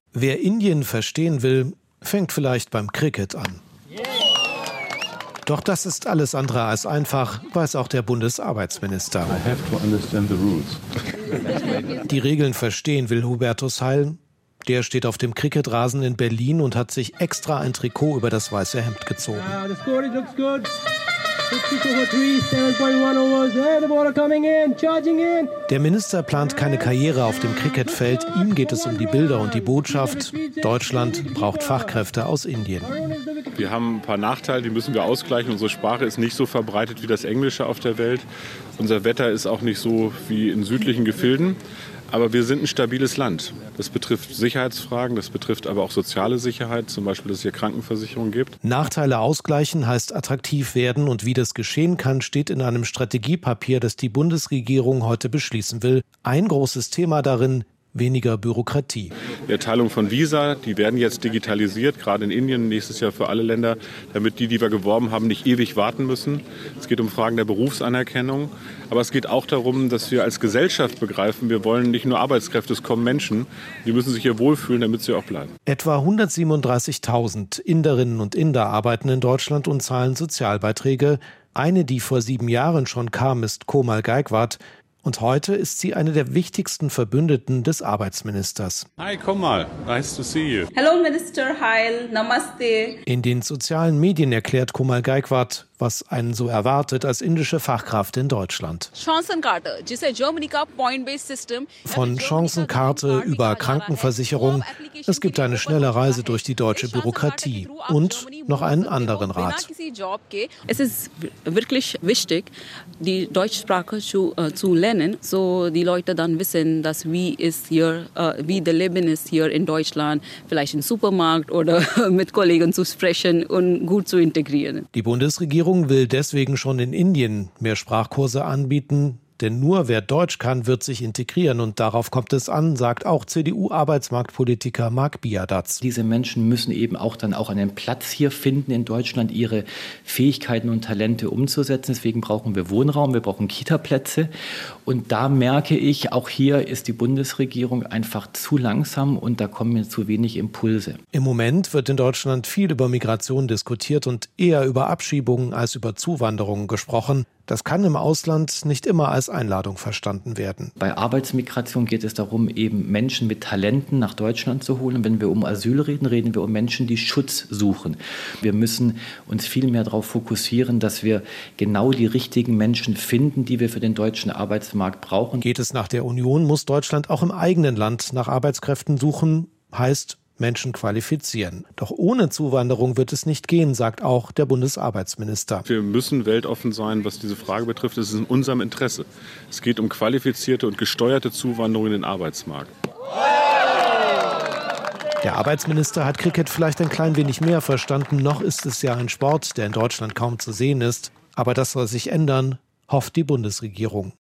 Wer Indien verstehen will, fängt vielleicht beim Cricket an. Doch das ist alles andere als einfach, weiß auch der Bundesarbeitsminister. Die Regeln verstehen will Hubertus Heil. Der steht auf dem Cricketrasen in Berlin und hat sich extra ein Trikot über das weiße Hemd gezogen. Der Minister plant keine Karriere auf dem Cricketfeld. Ihm geht es um die Bilder und die Botschaft. Deutschland braucht Fachkräfte aus Indien. Wir haben ein paar Nachteile, die müssen wir ausgleichen. Unsere Sprache ist nicht so verbreitet wie das Englische auf der Welt. Unser Wetter ist auch nicht so wie in südlichen Gefilden. Aber wir sind ein stabiles Land. Das betrifft Sicherheitsfragen, das betrifft aber auch soziale Sicherheit, zum Beispiel, dass es hier Krankenversicherung gibt. Nachteile ausgleichen heißt attraktiv werden. Und wie das geschehen kann, steht in einem Strategiepapier, das die Bundesregierung heute beschließen will. Ein großes Thema darin: weniger Bürokratie. Die Erteilung von Visa, die werden jetzt digitalisiert, gerade in Indien, nächstes Jahr für alle Länder, damit die wir geworben haben, nicht ewig warten müssen. Es geht um Fragen der Berufsanerkennung. Aber es geht auch darum, dass wir als Gesellschaft begreifen, wir wollen nicht nur Arbeitskräfte, es kommen Menschen. Die müssen sich hier wohlfühlen, damit sie auch bleiben. Etwa 137.000 Inderinnen und Inder arbeiten in Deutschland und zahlen Sozialbeiträge. Eine, die vor 7 Jahren schon kam, ist Komal Gaikwad. Und heute ist sie eine der wichtigsten Verbündeten des Arbeitsministers. Hi Komal, nice to see you. Hello Minister Heil, Namaste. In den sozialen Medien erklärt Komal Gaikwad, was einen so erwartet als indische Fachkraft in Deutschland. Von Chancenkarte über Krankenversicherung. Es gibt eine schnelle Reise durch die deutsche Bürokratie und noch einen anderen Rat. Es ist wirklich wichtig, die Deutschsprache zu lernen, so die Leute dann wissen, dass wie das Leben ist hier in Deutschland, vielleicht im Supermarkt oder mit Kollegen zu sprechen und gut zu integrieren. Die Bundesregierung will deswegen schon in Indien mehr Sprachkurse anbieten. Denn nur wer Deutsch kann, wird sich integrieren. Und darauf kommt es an, sagt auch CDU-Arbeitsmarktpolitiker Marc Biadatz. Diese Menschen müssen eben auch einen Platz hier finden in Deutschland, ihre Fähigkeiten und Talente umzusetzen. Deswegen brauchen wir Wohnraum, wir brauchen Kitaplätze. Und da merke ich, auch hier ist die Bundesregierung einfach zu langsam und da kommen mir zu wenig Impulse. Im Moment wird in Deutschland viel über Migration diskutiert und eher über Abschiebungen als über Zuwanderung gesprochen. Das kann im Ausland nicht immer als Einladung verstanden werden. Bei Arbeitsmigration geht es darum, eben Menschen mit Talenten nach Deutschland zu holen. Wenn wir um Asyl reden, reden wir um Menschen, die Schutz suchen. Wir müssen uns viel mehr darauf fokussieren, dass wir genau die richtigen Menschen finden, die wir für den deutschen Arbeitsmarkt brauchen. Geht es nach der Union, muss Deutschland auch im eigenen Land nach Arbeitskräften suchen, heißt Menschen qualifizieren. Doch ohne Zuwanderung wird es nicht gehen, sagt auch der Bundesarbeitsminister. Wir müssen weltoffen sein, was diese Frage betrifft. Es ist in unserem Interesse. Es geht um qualifizierte und gesteuerte Zuwanderung in den Arbeitsmarkt. Der Arbeitsminister hat Cricket vielleicht ein klein wenig mehr verstanden. Noch ist es ja ein Sport, der in Deutschland kaum zu sehen ist. Aber das soll sich ändern, hofft die Bundesregierung.